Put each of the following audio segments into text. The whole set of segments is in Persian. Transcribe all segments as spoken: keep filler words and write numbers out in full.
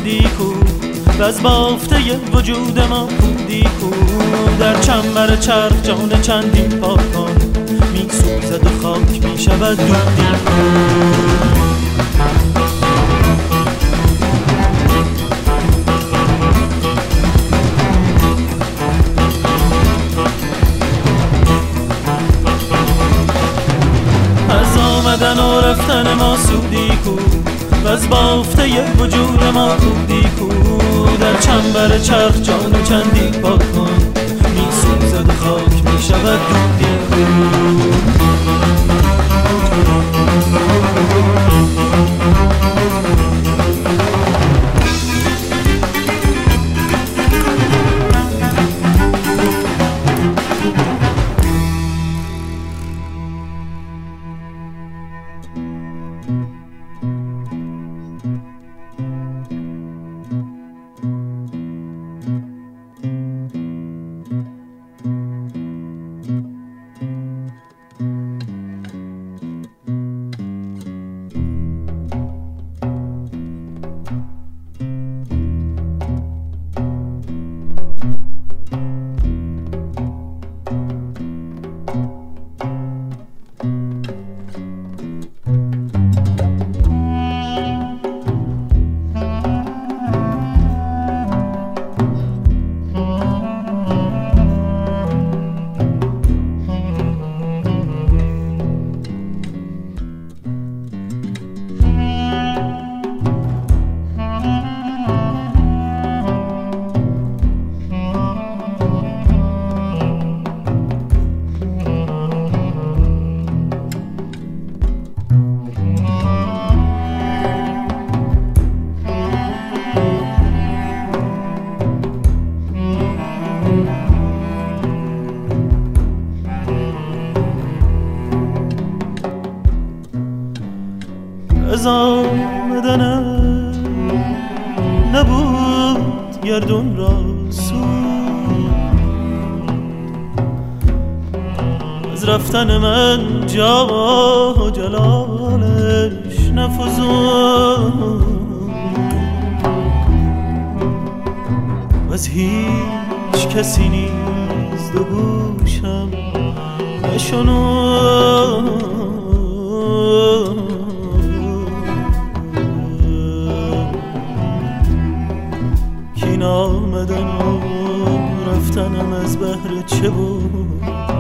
سودی کو و از بافته وجود ما پودی کو. در چنبر چرخ جان چندین پاکان می سوزد و خاک می شود دودی کو. از آمدن و رفتن ما سودی کو و از بافته وجود ما پودی کو. در چنبر چرخ جان چندی پاکان می سوزد و خاک می شود دودی کو. از آمدنم نبود گردون را سود، از رفتن من جا و جلالش نفزود، و از هیچ کسی نیز دو گوشم نشنود. کین آمدن و رفتنم از بهر چه بود؟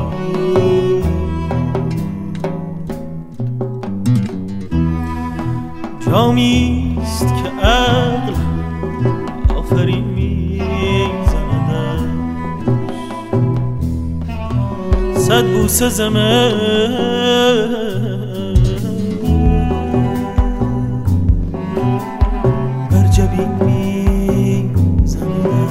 جامیست که عقل آفرین میزندش، صد بوسه زمن بر جبین میزندش.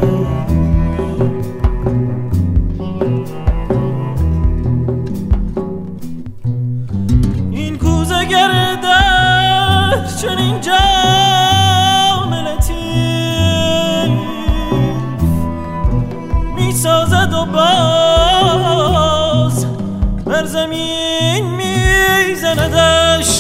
این کوزه گردش چنین جام لطیف میسازد و باز بر زمین میزندش.